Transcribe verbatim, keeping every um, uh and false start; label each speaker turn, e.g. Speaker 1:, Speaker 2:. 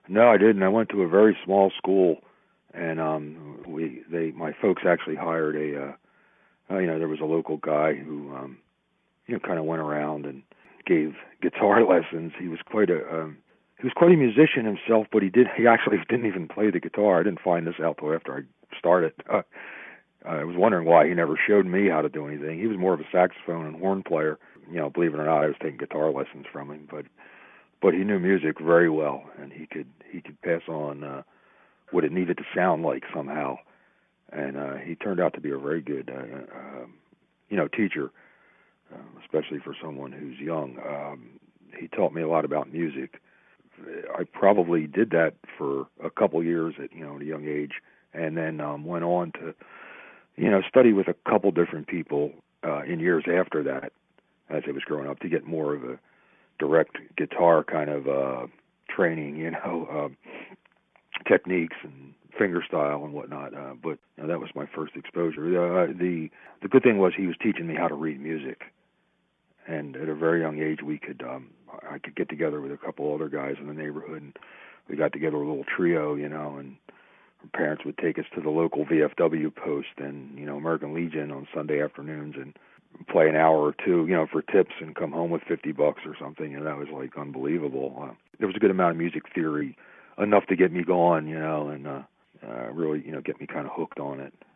Speaker 1: No, I didn't. I went to a very small school, and um, we they my folks actually hired a uh, uh, you know there was a local guy who um, you know kind of went around and gave guitar lessons. He was quite a um, he was quite a musician himself, but he did he actually didn't even play the guitar. I didn't find this out till after I started. Uh, I was wondering why he never showed me how to do anything. He was more of a saxophone and horn player. You know, believe it or not, I was taking guitar lessons from him, but but he knew music very well, and he could he could pass on uh, what it needed to sound like somehow. And uh, he turned out to be a very good, uh, uh, you know, teacher, uh, especially for someone who's young. Um, he taught me a lot about music. I probably did that for a couple years at you know at a young age, and then um, went on to you know study with a couple different people uh, in years after that as I was growing up to get more of a direct guitar kind of uh, training, you know, uh, techniques and finger style and whatnot. Uh, but you know, that was my first exposure. Uh, the the good thing was he was teaching me how to read music, and at a very young age, we could um, I could get together with a couple other guys in the neighborhood, and we got together a little trio, you know, and our parents would take us to the local V F W post and you know American Legion on Sunday afternoons and play an hour or two, you know, for tips and come home with fifty bucks or something. And that was like unbelievable. Uh, there was a good amount of music theory, enough to get me going, you know, and uh, uh, really, you know, get me kind of hooked on it.